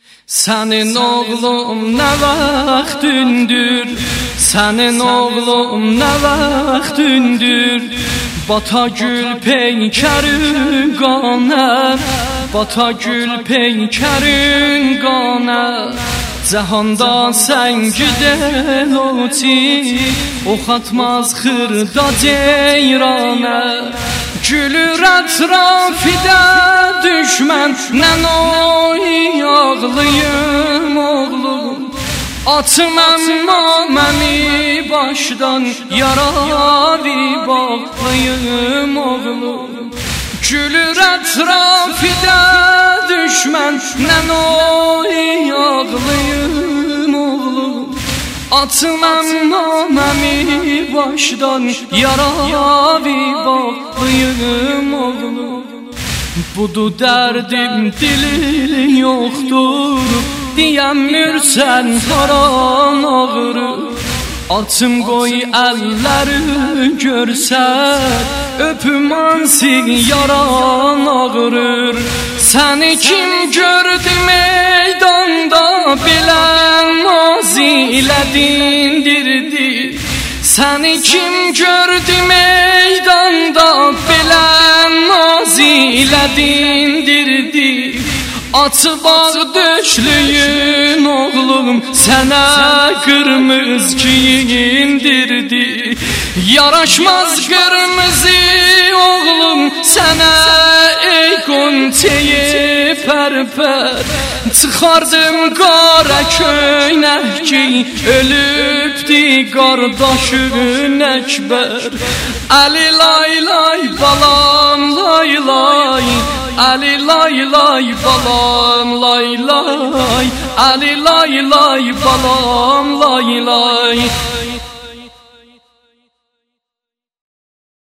Senin oğlum ne vaxtündür, senin oğlum ne vaxtündür. Bata gül peykərin qana, bata gül peykərin qana. Cəhanda sən gidəl oti, ox atmaz xırda ceyrana. Gülür ətrafidə düşmən, nən oy ağlıyım oğlum. Atım əmma məni başdan yaravi bağlıyım oğlum. Gülür ətrafidə düşmən, nən oy ağlıyım oğlum. Atım əmma məni başdan yaravi bağlıyım oğlum. Budur dərdim dilin yoxdur, deyəmirsən haran ağrır. Atım qoy əlləri görsən, öpüm ansig yaran ağrır. Səni kim gördü meydanda, bilən mazi ilə dindirdi. Səni kim gördü meydanda, bilən mazi ilə dindirdi. Atı bağ döşlüyün oğlum, sənə qırmız giyindirdi. Yaraşmaz qırmızı oğlum sənə, ey qonçeyi pərpər. Çıxardım qara köynək ki, ölübdi qardaşın Əkbər. Əli lay lay balam lay lay, Əli lay lay balam lay lay, Əli lay lay balam lay lay.